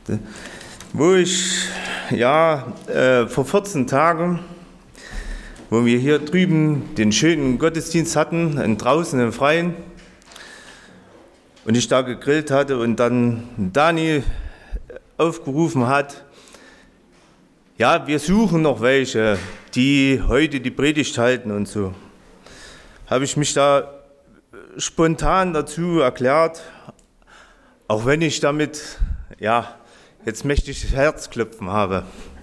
Wo ich, vor 14 Tagen, wo wir hier drüben den schönen Gottesdienst hatten, draußen im Freien, und ich da gegrillt hatte und dann Dani aufgerufen hat, ja, wir suchen noch welche, die heute die Predigt halten und so, habe ich mich da spontan dazu erklärt, auch wenn ich damit, jetzt mächtiges Herzklopfen habe.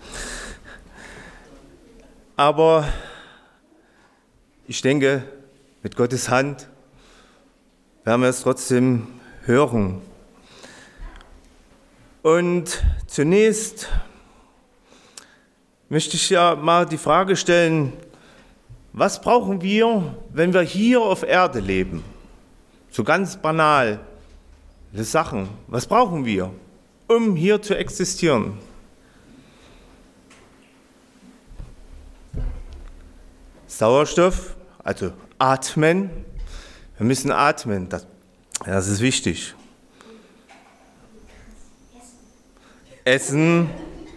Aber ich denke, mit Gottes Hand werden wir es trotzdem hören. Und zunächst möchte ich ja mal die Frage stellen, was brauchen wir, wenn wir hier auf Erde leben? So ganz banal, Sachen. Was brauchen wir, um hier zu existieren? Sauerstoff, also atmen. Wir müssen atmen, das ist wichtig. Essen,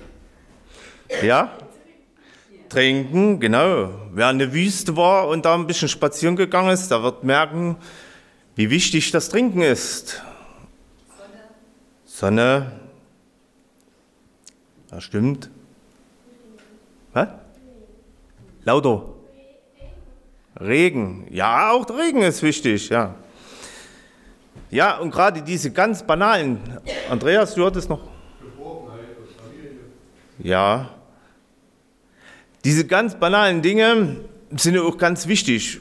trinken, genau. Wer in der Wüste war und da ein bisschen spazieren gegangen ist, der wird merken, wie wichtig das Trinken ist. Sonne. Ja, stimmt. Was? Lauter. Regen. Ja, auch der Regen ist wichtig, ja. Ja, und gerade diese ganz banalen, Andreas, du hattest noch? Ja. Diese ganz banalen Dinge sind ja auch ganz wichtig.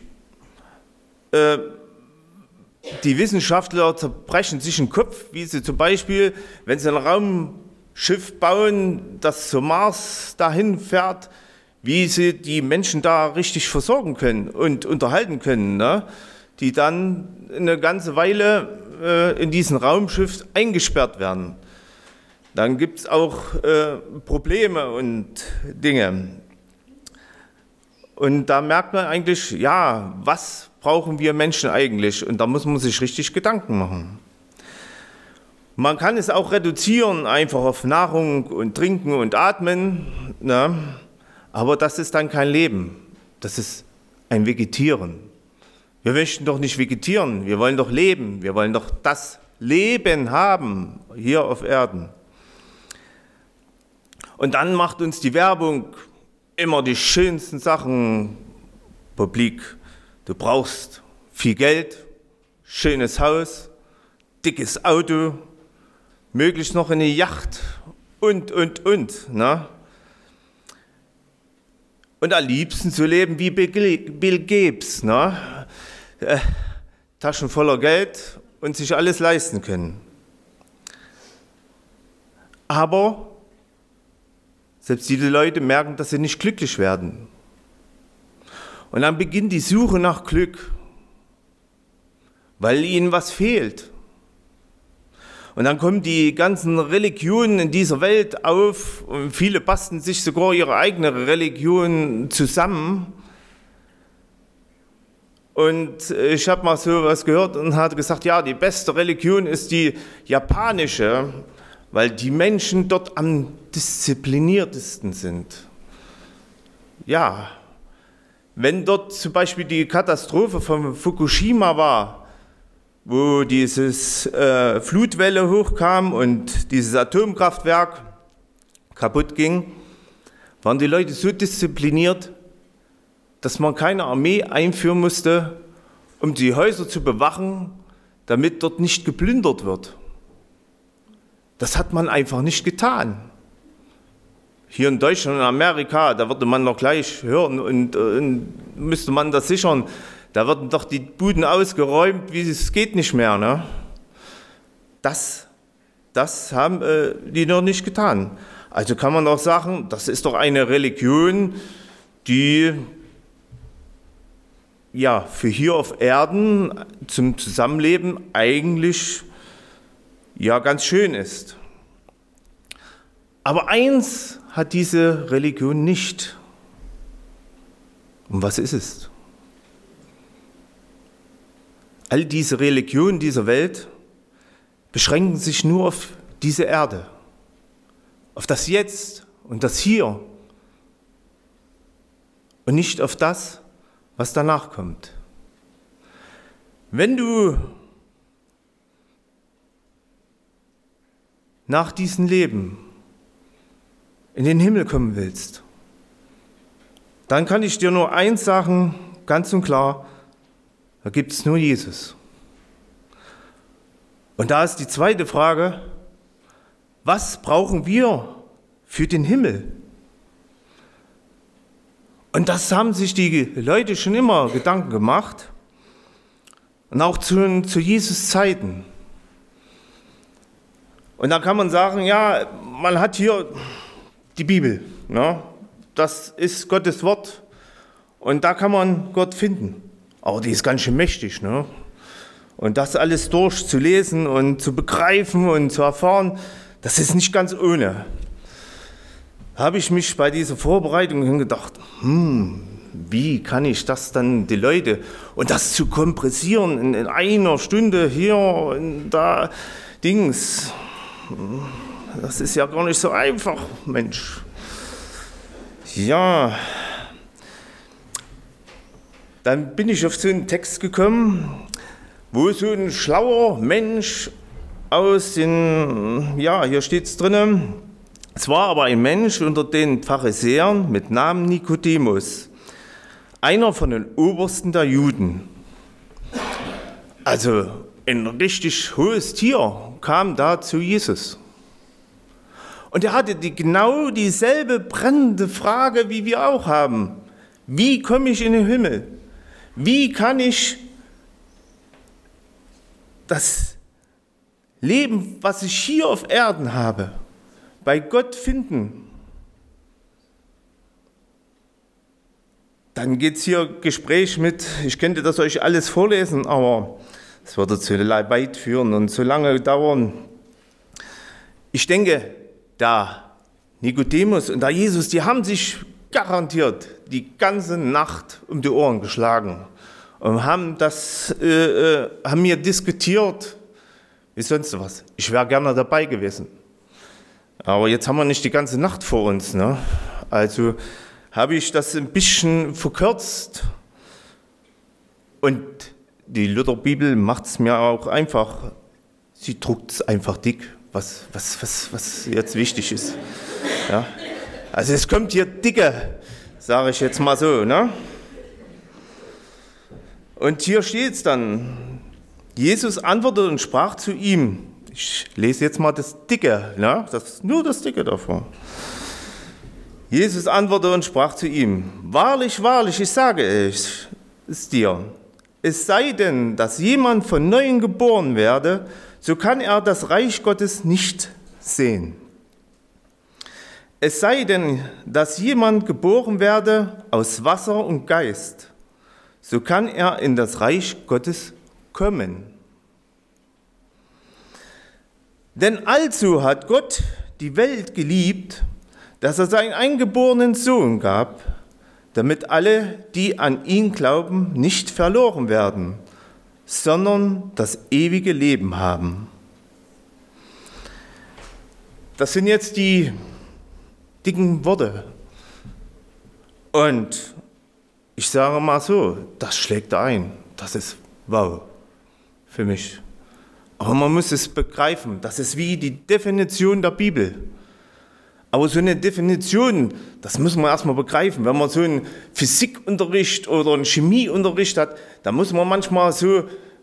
Die Wissenschaftler zerbrechen sich den Kopf, wie sie zum Beispiel, wenn sie ein Raumschiff bauen, das zum Mars dahin fährt, wie sie die Menschen da richtig versorgen können und unterhalten können, ne? Die dann eine ganze Weile in diesem Raumschiff eingesperrt werden. Dann gibt es auch Probleme und Dinge. Und da merkt man eigentlich, was brauchen wir Menschen eigentlich? Und da muss man sich richtig Gedanken machen. Man kann es auch reduzieren, einfach auf Nahrung und Trinken und Atmen, ne? Aber das ist dann kein Leben, das ist ein Vegetieren. Wir möchten doch nicht vegetieren, wir wollen doch leben, wir wollen doch das Leben haben hier auf Erden. Und dann macht uns die Werbung immer die schönsten Sachen publik. Du brauchst viel Geld, schönes Haus, dickes Auto, möglichst noch eine Yacht und. Ne? Und am liebsten zu leben wie Bill Gates, ne? Taschen voller Geld und sich alles leisten können. Aber selbst diese Leute merken, dass sie nicht glücklich werden. Und dann beginnt die Suche nach Glück, weil ihnen was fehlt. Und dann kommen die ganzen Religionen in dieser Welt auf und viele basteln sich sogar ihre eigene Religion zusammen. Und ich habe mal so was gehört und hatte gesagt, die beste Religion ist die japanische, weil die Menschen dort am diszipliniertesten sind. Ja, wenn dort zum Beispiel die Katastrophe von Fukushima war, wo dieses Flutwelle hochkam und dieses Atomkraftwerk kaputt ging, waren die Leute so diszipliniert, dass man keine Armee einführen musste, um die Häuser zu bewachen, damit dort nicht geplündert wird. Das hat man einfach nicht getan. Hier in Deutschland und Amerika, da würde man noch gleich hören und müsste man das sichern. Da werden doch die Buden ausgeräumt, wie es geht nicht mehr. Ne? Das haben die noch nicht getan. Also kann man auch sagen, das ist doch eine Religion, die für hier auf Erden zum Zusammenleben eigentlich ganz schön ist. Aber eins hat diese Religion nicht. Und was ist es? All diese Religionen dieser Welt beschränken sich nur auf diese Erde. auf das Jetzt und das Hier und nicht auf das, was danach kommt. Wenn du nach diesem Leben in den Himmel kommen willst, dann kann ich dir nur eins sagen, ganz und klar, da gibt es nur Jesus. Und da ist die zweite Frage, was brauchen wir für den Himmel? Und das haben sich die Leute schon immer Gedanken gemacht und auch zu Jesus Zeiten. Und da kann man sagen, ja, man hat hier die Bibel, ne? Das ist Gottes Wort und da kann man Gott finden. Aber die ist ganz schön mächtig, ne? Und das alles durchzulesen und zu begreifen und zu erfahren, das ist nicht ganz ohne. Da habe ich mich bei dieser Vorbereitung gedacht, wie kann ich das dann die Leute und das zu kompressieren in einer Stunde hier und da Dings. Das ist ja gar nicht so einfach, Mensch. Ja, dann bin ich auf so einen Text gekommen, wo so ein schlauer Mensch aus den, ja, hier steht es drin, es war aber ein Mensch unter den Pharisäern mit Namen Nikodemus, einer von den Obersten der Juden. Also ein richtig hohes Tier kam da zu Jesus. Und er hatte genau dieselbe brennende Frage, wie wir auch haben. Wie komme ich in den Himmel? Wie kann ich das Leben, was ich hier auf Erden habe, bei Gott finden? Dann geht es hier Gespräch mit, ich könnte das euch alles vorlesen, aber es würde zu weit führen und zu lange dauern. Ich denke, da Nikodemus und da Jesus, die haben sich garantiert die ganze Nacht um die Ohren geschlagen und haben mir diskutiert, wie sonst was. Ich wäre gerne dabei gewesen. Aber jetzt haben wir nicht die ganze Nacht vor uns, ne? Also habe ich das ein bisschen verkürzt. Und die Lutherbibel macht es mir auch einfach, sie druckt es einfach dick, was jetzt wichtig ist. Ja? Also es kommt hier dicke, sage ich jetzt mal so. Ne? Und hier steht es dann, Jesus antwortete und sprach zu ihm, ich lese jetzt mal das Dicke, ne? Nur das Dicke davor. Jesus antwortete und sprach zu ihm, wahrlich, wahrlich, ich sage es dir, es sei denn, dass jemand von Neuem geboren werde, so kann er das Reich Gottes nicht sehen. Es sei denn, dass jemand geboren werde aus Wasser und Geist, so kann er in das Reich Gottes kommen. Denn also hat Gott die Welt geliebt, dass er seinen eingeborenen Sohn gab, damit alle, die an ihn glauben, nicht verloren werden, sondern das ewige Leben haben. Das sind jetzt die dicken Worte. Und ich sage mal so, das schlägt ein. Das ist wow für mich. Aber man muss es begreifen. Das ist wie die Definition der Bibel. Aber so eine Definition, das muss man erstmal begreifen. Wenn man so einen Physikunterricht oder einen Chemieunterricht hat, da muss man manchmal so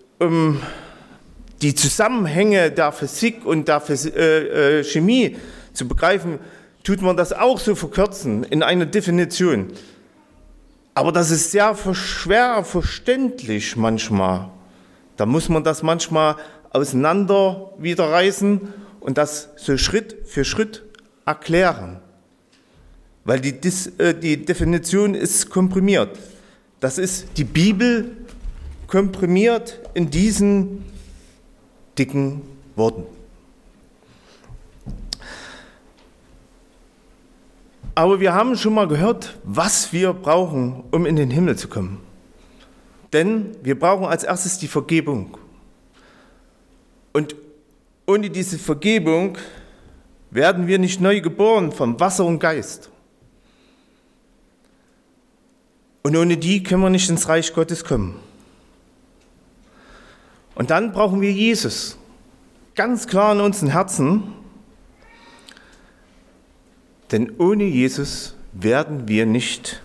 die Zusammenhänge der Physik und der Chemie zu begreifen, tut man das auch so verkürzen in einer Definition. Aber das ist sehr schwer verständlich manchmal. Da muss man das manchmal auseinander wieder reißen und das so Schritt für Schritt erklären. Weil die Definition ist komprimiert. Das ist die Bibel komprimiert in diesen dicken Worten. Aber wir haben schon mal gehört, was wir brauchen, um in den Himmel zu kommen. Denn wir brauchen als erstes die Vergebung. Und ohne diese Vergebung werden wir nicht neu geboren vom Wasser und Geist. Und ohne die können wir nicht ins Reich Gottes kommen. Und dann brauchen wir Jesus, ganz klar in unseren Herzen, denn ohne Jesus werden wir nicht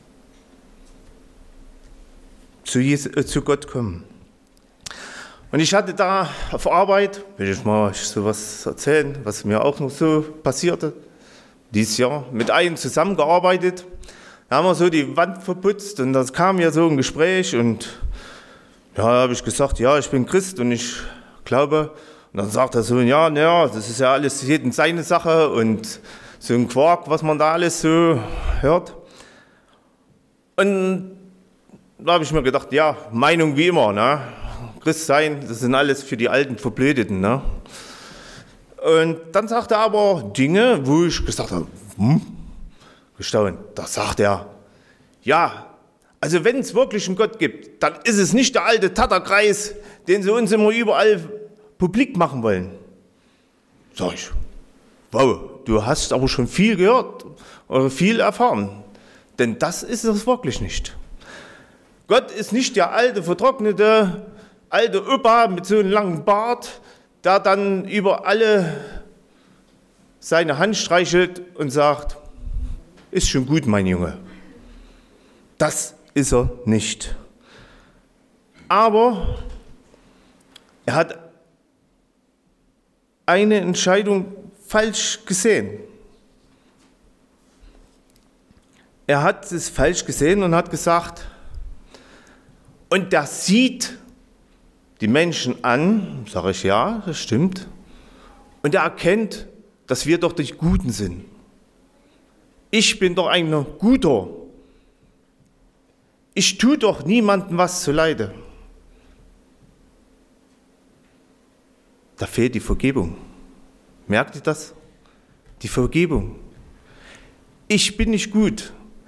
zu Gott kommen. Und ich hatte da auf Arbeit, will ich mal so was erzählen, was mir auch noch so passierte, dieses Jahr, mit einem zusammengearbeitet. Da haben wir so die Wand verputzt und das kam ja so ein Gespräch und ja, da habe ich gesagt, ja, ich bin Christ und ich glaube. Und dann sagt er so, ja, das ist ja alles jedem seine Sache und so ein Quark, was man da alles so hört. Und da habe ich mir gedacht, ja, Meinung wie immer, ne? Christ sein, das sind alles für die alten Verblödeten, ne? Und dann sagt er aber Dinge, wo ich gesagt habe, gestaunt. Da sagt er, ja, also wenn es wirklich einen Gott gibt, dann ist es nicht der alte Tatterkreis, den sie uns immer überall publik machen wollen. Sag ich, wow, du hast aber schon viel gehört oder viel erfahren. Denn das ist es wirklich nicht. Gott ist nicht der alte, vertrocknete, alte Opa mit so einem langen Bart, der dann über alle seine Hand streichelt und sagt, ist schon gut, mein Junge. Das ist er nicht. Aber er hat eine Entscheidung falsch gesehen. Er hat es falsch gesehen und hat gesagt, und der sieht die Menschen an, sage ich, ja, das stimmt, und er erkennt, dass wir doch die Guten sind. Ich bin doch ein Guter. Ich tue doch niemandem was zuleide. Da fehlt die Vergebung. Merkt ihr das? Die Vergebung. Ich bin nicht gut.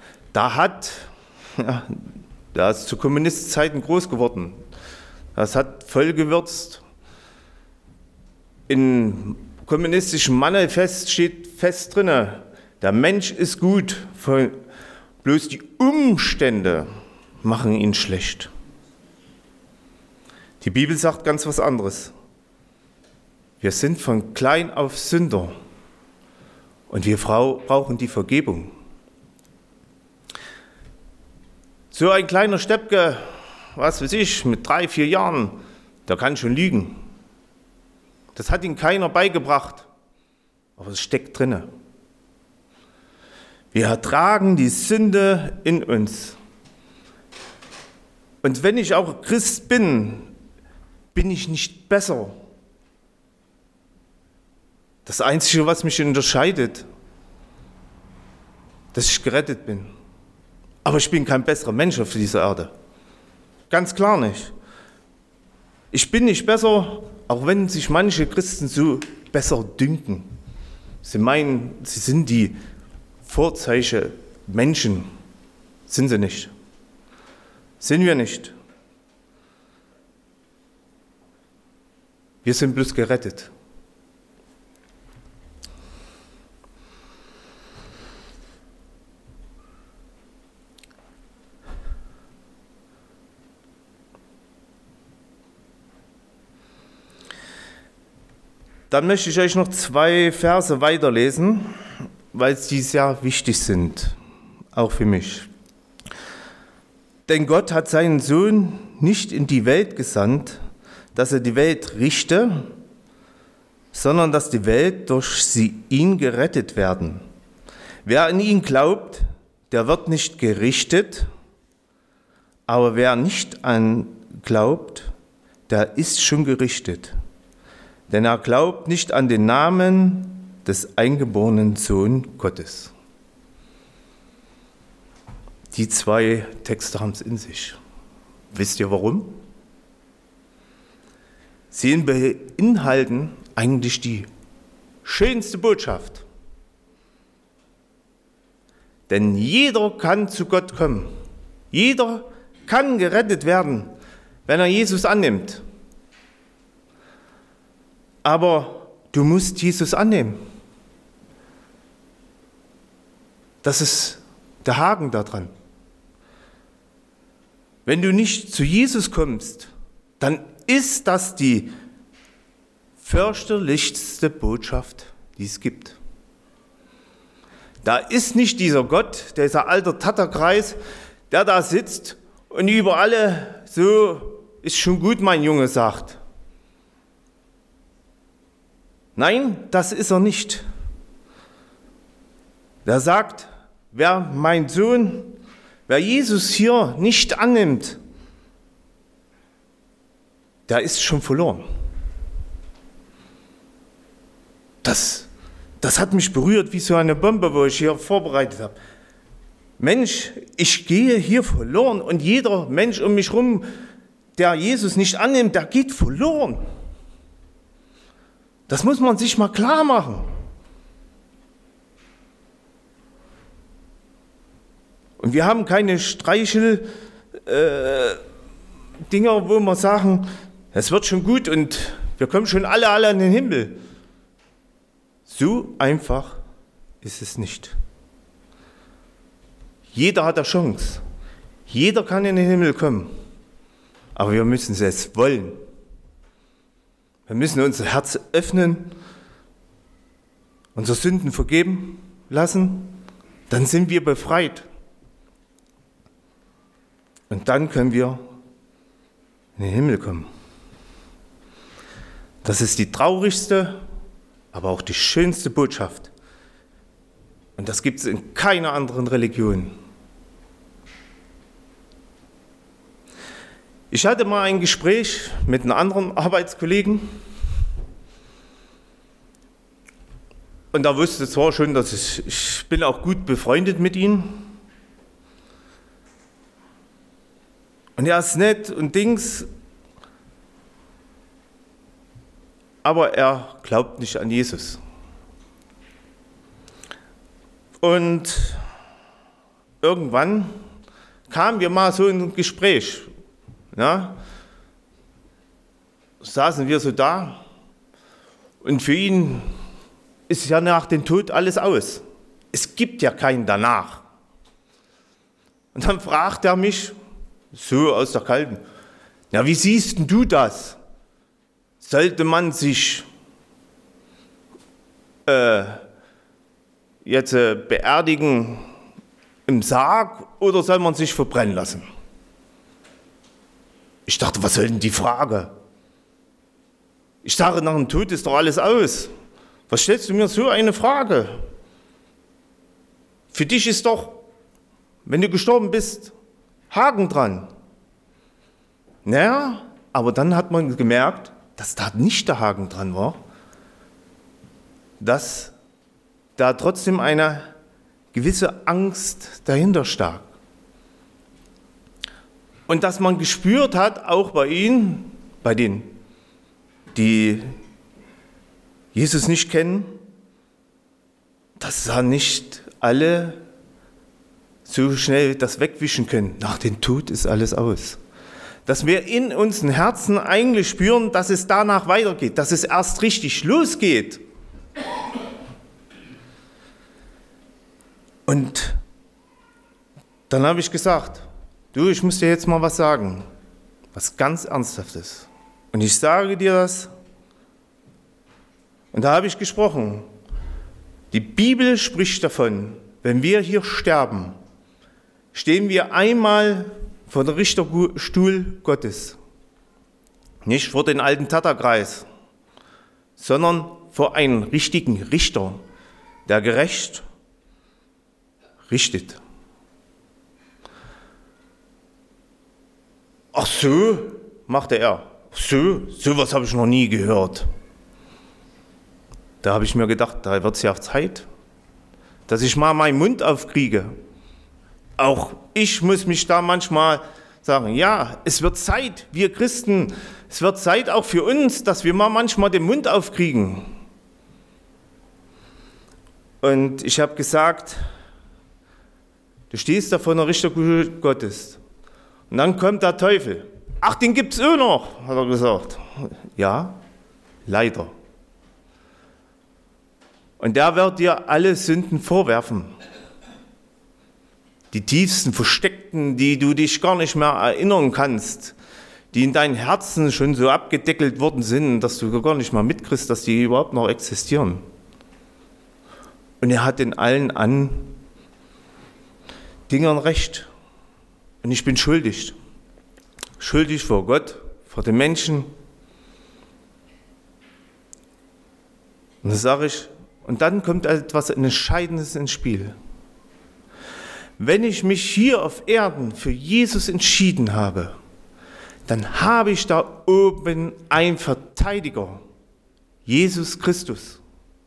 Der ist zu Kommunistenzeiten groß geworden. Das hat voll gewürzt. Im kommunistischen Manifest steht fest drin, der Mensch ist gut, bloß die Umstände machen ihn schlecht. Die Bibel sagt ganz was anderes. Wir sind von klein auf Sünder und wir brauchen die Vergebung. So ein kleiner Steppke, was weiß ich, mit 3, 4 Jahren, der kann schon lügen. Das hat ihm keiner beigebracht, aber es steckt drinne. Wir ertragen die Sünde in uns. Und wenn ich auch Christ bin, bin ich nicht besser. Das Einzige, was mich unterscheidet, dass ich gerettet bin. Aber ich bin kein besserer Mensch auf dieser Erde. Ganz klar nicht. Ich bin nicht besser, auch wenn sich manche Christen so besser dünken. Sie meinen, sie sind die Vorzeichen Menschen. Sind sie nicht. Sind wir nicht. Wir sind bloß gerettet. Dann möchte ich euch noch 2 Verse weiterlesen, weil sie sehr wichtig sind, auch für mich. Denn Gott hat seinen Sohn nicht in die Welt gesandt, dass er die Welt richte, sondern dass die Welt durch ihn gerettet werden. Wer an ihn glaubt, der wird nicht gerichtet, aber wer nicht an glaubt, der ist schon gerichtet. Denn er glaubt nicht an den Namen des eingeborenen Sohnes Gottes. Die 2 Texte haben es in sich. Wisst ihr warum? Sie beinhalten eigentlich die schönste Botschaft. Denn jeder kann zu Gott kommen. Jeder kann gerettet werden, wenn er Jesus annimmt. Aber du musst Jesus annehmen. Das ist der Haken daran. Wenn du nicht zu Jesus kommst, dann ist das die fürchterlichste Botschaft, die es gibt. Da ist nicht dieser Gott, dieser alte Tatterkreis, der da sitzt und über alle so, ist schon gut, mein Junge, sagt. Nein, das ist er nicht. Der sagt, wer mein Sohn, wer Jesus hier nicht annimmt, der ist schon verloren. Das hat mich berührt wie so eine Bombe, wo ich hier vorbereitet habe. Mensch, ich gehe hier verloren und jeder Mensch um mich herum, der Jesus nicht annimmt, der geht verloren. Das muss man sich mal klar machen. Und wir haben keine Streichel-Dinger, wo wir sagen, es wird schon gut und wir kommen schon alle in den Himmel. So einfach ist es nicht. Jeder hat eine Chance. Jeder kann in den Himmel kommen. Aber wir müssen es wollen. Wir müssen unser Herz öffnen, unsere Sünden vergeben lassen. Dann sind wir befreit. Und dann können wir in den Himmel kommen. Das ist die traurigste, aber auch die schönste Botschaft. Und das gibt es in keiner anderen Religion. Ich hatte mal ein Gespräch mit einem anderen Arbeitskollegen. Und da wusste zwar schon, dass ich bin auch gut befreundet mit ihm. Und er ist nett und Dings. Aber er glaubt nicht an Jesus. Und irgendwann kamen wir mal so in ein Gespräch. Ja? Saßen wir so da und für ihn ist ja nach dem Tod alles aus. Es gibt ja keinen danach. Und dann fragt er mich, so aus der Kalten, ja, wie siehst denn du das? Sollte man sich jetzt beerdigen im Sarg oder soll man sich verbrennen lassen? Ich dachte, was soll denn die Frage? Ich sage, nach dem Tod ist doch alles aus. Was stellst du mir so eine Frage? Für dich ist doch, wenn du gestorben bist, Haken dran. Naja, aber dann hat man gemerkt, dass da nicht der Haken dran war, dass da trotzdem eine gewisse Angst dahinter stak. Und dass man gespürt hat, auch bei ihnen, bei denen, die Jesus nicht kennen, dass da nicht alle so schnell das wegwischen können. Nach dem Tod ist alles aus. Dass wir in unseren Herzen eigentlich spüren, dass es danach weitergeht, dass es erst richtig losgeht. Und dann habe ich gesagt, du, ich muss dir jetzt mal was sagen, was ganz Ernsthaftes. Und ich sage dir das, und da habe ich gesprochen, die Bibel spricht davon, wenn wir hier sterben, stehen wir einmal vor dem Richterstuhl Gottes. Nicht vor den alten Tatterkreis, sondern vor einem richtigen Richter, der gerecht richtet. Ach so, machte er. Sowas habe ich noch nie gehört. Da habe ich mir gedacht, da wird es ja Zeit, dass ich mal meinen Mund aufkriege. Auch ich muss mich da manchmal sagen, ja, es wird Zeit, wir Christen, es wird Zeit auch für uns, dass wir mal manchmal den Mund aufkriegen. Und ich habe gesagt, du stehst da vor einer Richterstuhl Gottes. Und dann kommt der Teufel. Ach, den gibt's auch noch, hat er gesagt. Ja, leider. Und der wird dir alle Sünden vorwerfen. die tiefsten, versteckten, die du dich gar nicht mehr erinnern kannst, die in deinem Herzen schon so abgedeckelt worden sind, dass du gar nicht mal mitkriegst, dass die überhaupt noch existieren. Und er hat in allen Dingern recht. Und ich bin schuldig. Schuldig vor Gott, vor den Menschen. Und das sage ich. Und dann kommt etwas Entscheidendes ins Spiel. Wenn ich mich hier auf Erden für Jesus entschieden habe, dann habe ich da oben einen Verteidiger, Jesus Christus.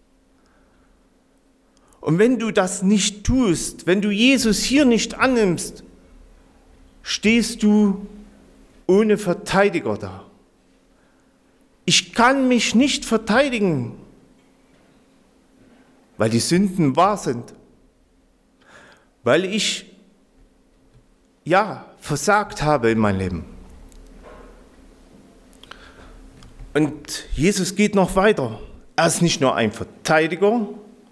Und wenn du das nicht tust, wenn du Jesus hier nicht annimmst, stehst du ohne Verteidiger da. Ich kann mich nicht verteidigen, weil die Sünden wahr sind, weil ich versagt habe in meinem Leben. Und Jesus geht noch weiter. Er ist nicht nur ein Verteidiger,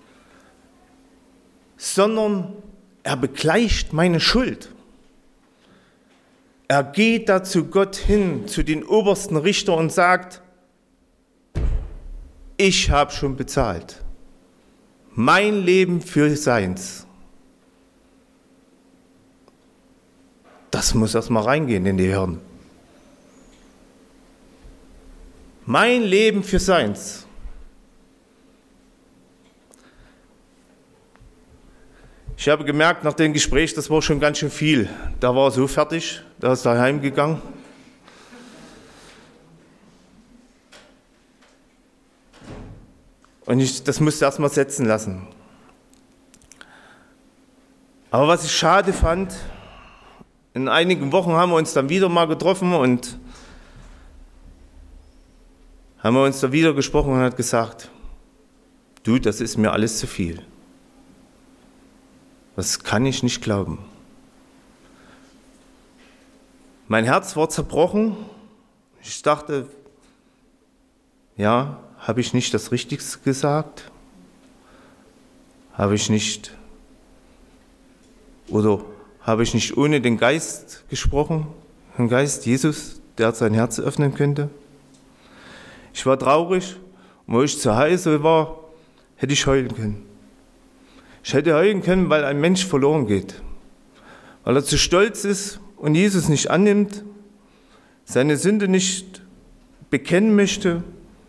sondern er begleicht meine Schuld. Er geht da zu Gott hin, zu den obersten Richter und sagt, ich habe schon bezahlt. Mein Leben für seins. Das muss erst mal reingehen in die Hirn. Mein Leben für seins. Ich habe gemerkt, nach dem Gespräch, das war schon ganz schön viel. Da war er so fertig, da ist er heimgegangen. Und das musste erst mal setzen lassen. Aber was ich schade fand, in einigen Wochen haben wir uns dann wieder mal getroffen und haben wir uns da wieder gesprochen und hat gesagt, du, das ist mir alles zu viel. Das kann ich nicht glauben. Mein Herz war zerbrochen. Ich dachte, ja, habe ich nicht das Richtigste gesagt? Habe ich nicht ohne den Geist gesprochen? Den Geist Jesus, der sein Herz öffnen könnte? Ich war traurig und wo ich zu Hause war, hätte ich heulen können. Ich hätte heulen können, weil ein Mensch verloren geht. Weil er zu stolz ist und Jesus nicht annimmt, seine Sünde nicht bekennen möchte,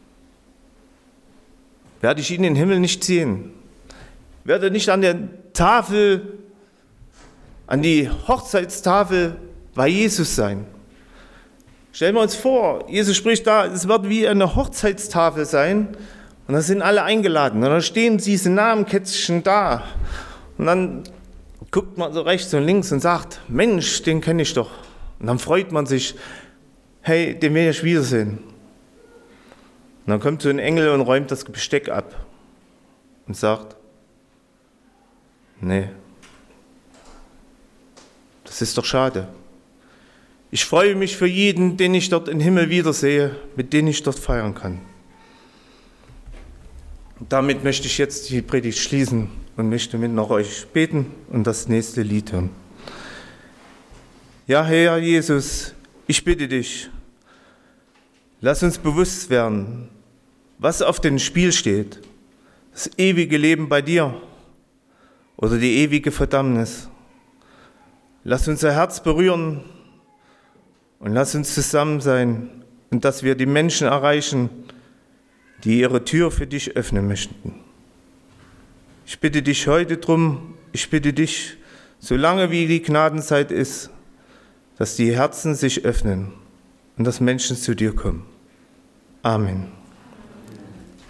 werde ich ihn in den Himmel nicht sehen. Werde nicht an der Tafel, an die Hochzeitstafel bei Jesus sein. Stellen wir uns vor, Jesus spricht da, es wird wie eine Hochzeitstafel sein und da sind alle eingeladen und da stehen diese Namenkätzchen da und dann guckt man so rechts und links und sagt, Mensch, den kenne ich doch. Und dann freut man sich, hey, den will ich wiedersehen. Und dann kommt so ein Engel und räumt das Besteck ab und sagt, nee, das ist doch schade. Ich freue mich für jeden, den ich dort im Himmel wiedersehe, mit dem ich dort feiern kann. Und damit möchte ich jetzt die Predigt schließen und möchte mit noch euch beten und das nächste Lied hören. Ja, Herr Jesus, ich bitte dich, lass uns bewusst werden, was auf dem Spiel steht. Das ewige Leben bei dir oder die ewige Verdammnis. Lass unser Herz berühren und lass uns zusammen sein und dass wir die Menschen erreichen, die ihre Tür für dich öffnen möchten. Ich bitte dich heute drum, ich bitte dich, solange wie die Gnadenzeit ist, dass die Herzen sich öffnen und dass Menschen zu dir kommen. Amen.